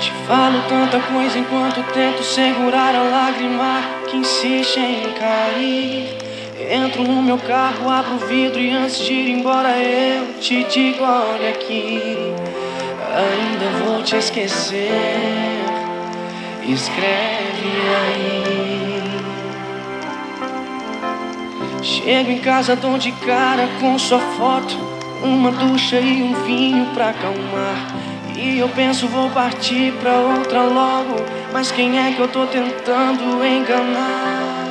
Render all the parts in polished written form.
Te falo tanta coisa enquanto tento segurar a lágrima que insiste em cair. Entro no meu carro, abro o vidro e antes de ir embora eu te digo: olha aqui, ainda vou te esquecer. Escreve aí. Chego em casa, dou de cara com sua foto, uma ducha e um vinho pra acalmar. E eu penso, vou partir pra outra logo, mas quem é que eu tô tentando enganar?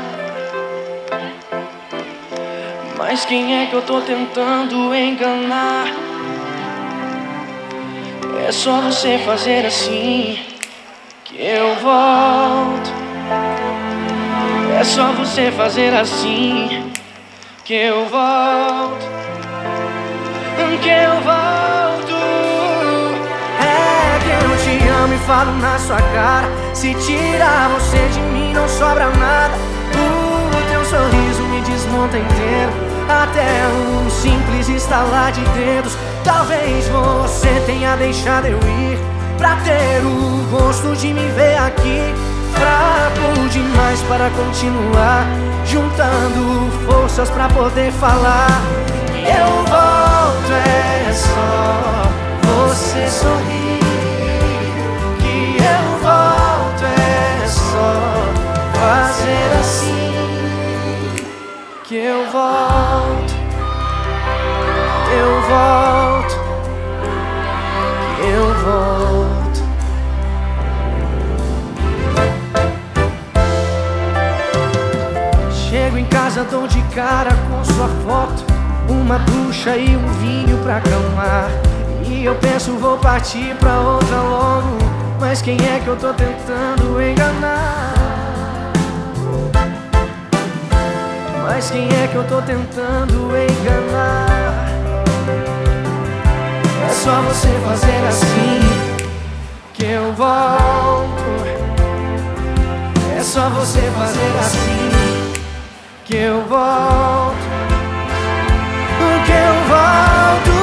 Mas quem é que eu tô tentando enganar? É só você fazer assim que eu volto. É só você fazer assim que eu volto. Que eu volto. É que eu te amo e falo na sua cara. Se tirar você de mim não sobra nada. O teu sorriso me desmonta inteiro, até um simples estalar de dedos. Talvez você tenha deixado eu ir pra ter o gosto de me ver aqui. Fraco demais para continuar, juntando forças pra poder falar. Eu volto, é só você sorrir. Que eu volto, é só fazer assim. Que eu volto, eu volto, que eu volto. Chego em casa, dou de cara com sua foto, uma ducha e um vinho pra acalmar. E eu penso, vou partir pra outra logo, mas quem é que eu tô tentando enganar? Mas quem é que eu tô tentando enganar? É só você fazer assim que eu volto. É só você fazer assim que eu volto. Que eu volto.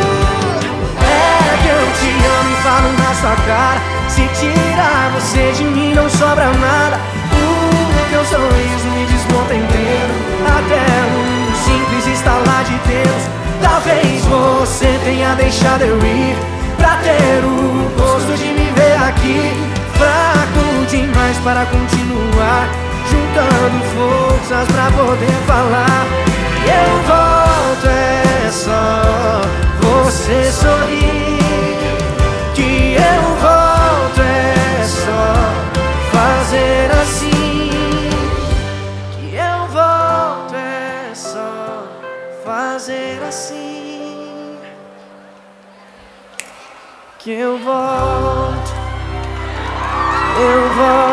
É que eu te amo e falo na sua cara. Se tirar você de mim não sobra nada. O teu sorriso me desmonta inteiro, até um simples estalar de dedos. Talvez você tenha deixado eu ir pra ter o gosto de me ver aqui. Fraco demais para continuar, juntando forças pra poder falar. E eu volto, é só você sorrir. Que eu volto, é só fazer assim. Que eu volto, é só fazer assim. Que eu volto, eu volto.